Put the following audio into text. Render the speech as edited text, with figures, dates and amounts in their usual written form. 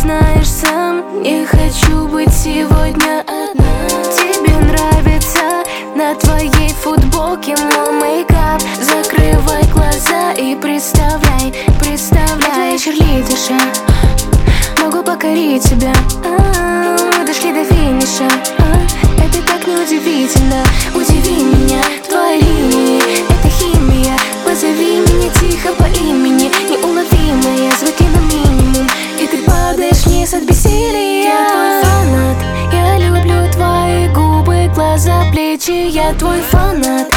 знаешь сам, не хочу быть сегодня одна. Тебе нравится на твоей футболке мой мейкап. Закрывай глаза и представляй, представляй. Черлидерша, могу покорить тебя. Мы дошли до финиша. Это так неудивительно. Удиви меня, твои линии, это химия. Позови меня тихо по имени, неуловимая, звуки на минимум, и ты падаешь вниз от бессилия. Я твой фанат, я люблю твои губы, глаза, плечи. Я твой фанат,